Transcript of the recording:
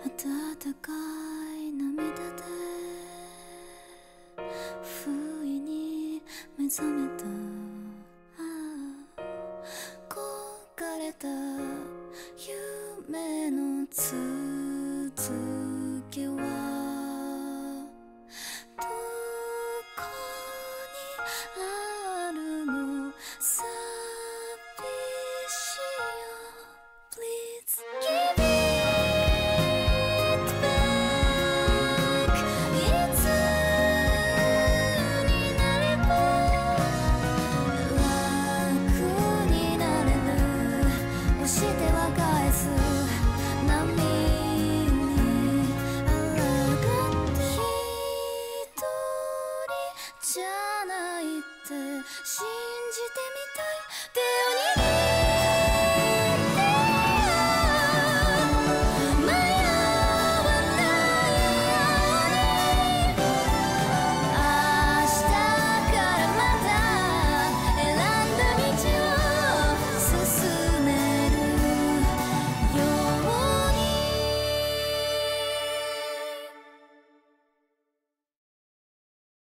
温かい涙で不意に目覚めた。焦がれた夢の続きはどこにあるの？寂しいよ Please give it back。 いつになれば楽になれる？押しては返す波に抗って一人じゃないって信じてみたい。手を握